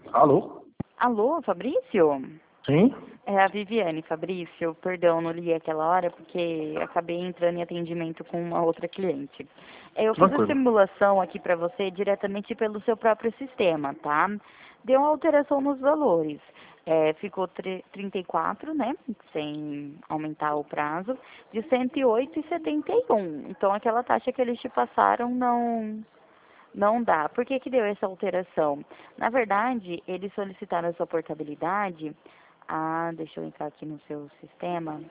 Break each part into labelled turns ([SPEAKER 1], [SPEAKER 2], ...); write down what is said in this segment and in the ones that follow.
[SPEAKER 1] Alô?
[SPEAKER 2] Alô, Fabrício?
[SPEAKER 1] Sim?
[SPEAKER 2] É a Viviane, Fabrício. Perdão, não li aquela hora porque acabei entrando em atendimento com uma outra cliente. Eu fiz a
[SPEAKER 1] Tranquilo.
[SPEAKER 2] simulação aqui para você diretamente pelo seu próprio sistema, tá? Deu uma alteração nos valores. Ficou 34, né? Sem aumentar o prazo, de 108,71. Então, aquela taxa que eles te passaram não dá. Por que que deu essa alteração? Na verdade, eles solicitaram a sua portabilidade. Deixa eu entrar aqui no seu sistema.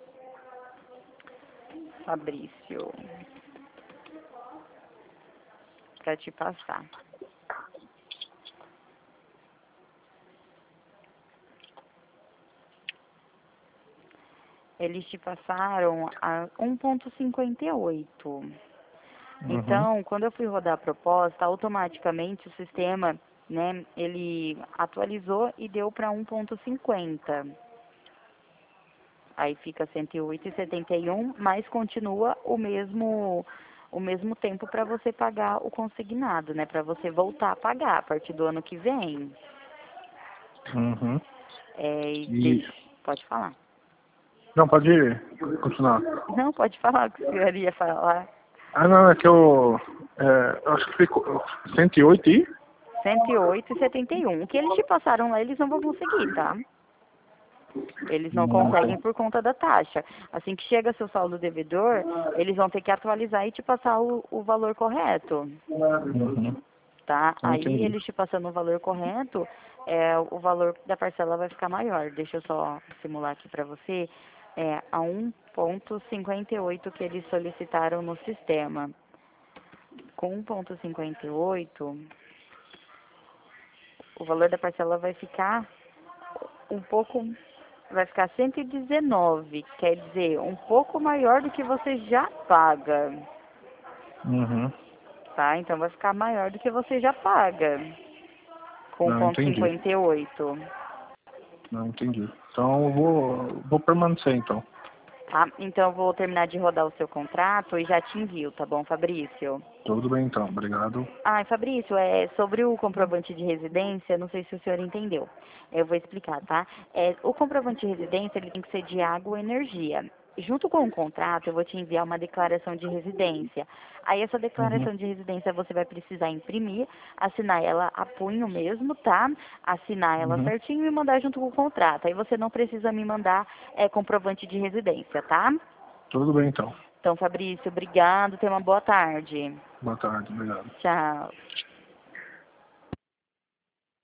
[SPEAKER 2] Fabrício, para te passar. Eles te passaram a 1,58. Então, quando eu fui rodar a proposta, automaticamente o sistema, né, ele atualizou e deu para 1,50. Aí fica 108,71, mas continua o mesmo tempo para você pagar o consignado, né? Para você voltar a pagar a partir do ano que vem.
[SPEAKER 1] Uhum. E...
[SPEAKER 2] Pode falar.
[SPEAKER 1] Não, pode continuar.
[SPEAKER 2] Não, pode falar o que o senhor ia falar.
[SPEAKER 1] Não, é que eu acho que ficou 108 e...
[SPEAKER 2] 108,71. O que eles te passaram lá, eles não vão conseguir, tá? Eles não conseguem por conta da taxa. Assim que chega seu saldo devedor, eles vão ter que atualizar e te passar o valor correto,
[SPEAKER 1] Uhum.
[SPEAKER 2] tá? Aí
[SPEAKER 1] Entendi.
[SPEAKER 2] eles te passando o valor correto, o valor da parcela vai ficar maior. Deixa eu só simular aqui para você. A 1,58 que eles solicitaram no sistema. Com 1,58, o valor da parcela vai ficar vai ficar 119, quer dizer, um pouco maior do que você já paga,
[SPEAKER 1] Uhum.
[SPEAKER 2] tá? Então vai ficar maior do que você já paga, com
[SPEAKER 1] Não,
[SPEAKER 2] ponto
[SPEAKER 1] entendi.
[SPEAKER 2] 58,
[SPEAKER 1] Não, entendi. Então eu vou permanecer então.
[SPEAKER 2] tá? Então eu vou terminar de rodar o seu contrato e já te envio, tá bom, Fabrício?
[SPEAKER 1] Tudo bem então, obrigado.
[SPEAKER 2] Fabrício, sobre o comprovante de residência, não sei se o senhor entendeu. Eu vou explicar, tá? O comprovante de residência, ele tem que ser de água e energia. Junto com o contrato, eu vou te enviar uma declaração de residência. Aí, essa
[SPEAKER 1] Uhum.
[SPEAKER 2] declaração de residência você vai precisar imprimir, assinar ela a punho mesmo, tá? Assinar ela
[SPEAKER 1] Uhum.
[SPEAKER 2] certinho e mandar junto com o contrato. Aí, você não precisa me mandar comprovante de residência, tá?
[SPEAKER 1] Tudo bem então.
[SPEAKER 2] Então, Fabrício, obrigado. Tenha uma boa tarde.
[SPEAKER 1] Boa tarde, obrigado.
[SPEAKER 2] Tchau.